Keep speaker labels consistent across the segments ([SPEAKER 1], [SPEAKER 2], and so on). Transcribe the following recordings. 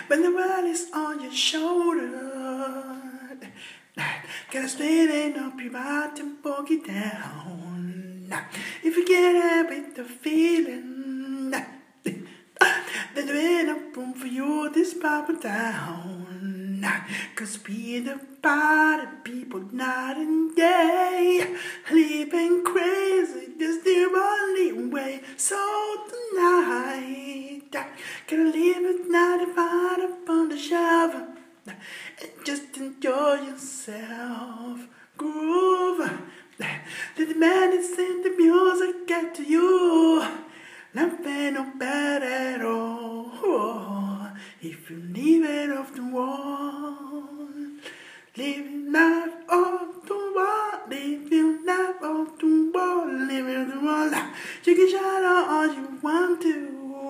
[SPEAKER 1] when the world is on your shoulder. Gotta straighten up your heart and boogie down. If you get out with the feeling, then there ain't no room for you this power down. Cause we the party people night and day, living crazy, this the only way. So tonight, gotta leave it now to find up on the shower and just enjoy yourself. Groove, let the madness and the music get to you. Nothing no bad at all. If you leave it off the wall, leave it not off the wall. Leave it not off the wall. Leave it off the wall. You can shout out all you want to.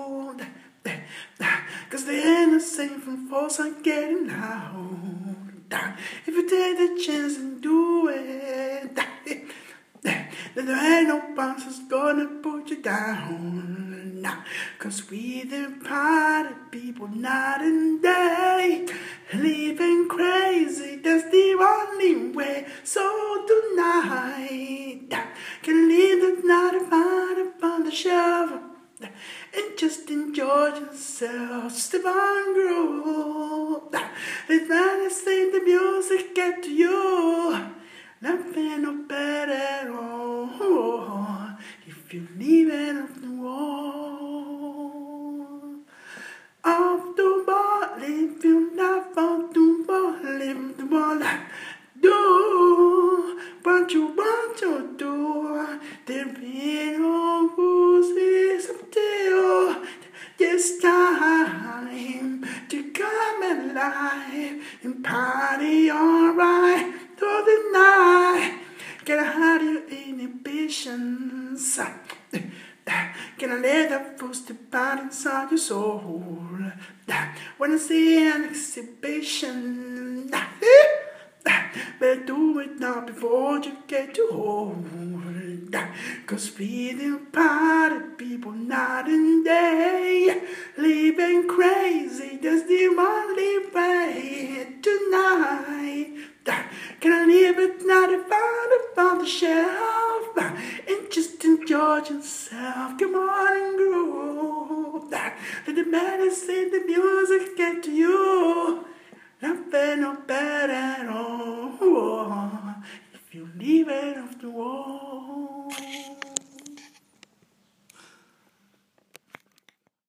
[SPEAKER 1] Cause there ain't no safe from false on getting out. If you take the chance and do it, then there ain't no bouncers gonna put you down. Cause we the party people night and day, living crazy, that's the only way. So tonight, can leave the night and find upon the shovel and just enjoy yourself. Step on, groove. Let madness and the music get to you. Nothing no bad at all. If you leave it off the wall, off the wall. If you not off the wall, leave the wall. Do what you want to do. There be no rules up to you. It's time to come alive and party alright through the night. Get out your inhibitions. Can I let that force to part inside your soul? When I see an exhibition, better do it now before you get too old. Cause we the party people night and day, living crazy, that's the only way. Tonight, can I leave it now to find upon the shelf and just enjoy yourself? Come on and groove. Let the madness and the music get to you. Nothing no bad at all. If you leave it off the wall.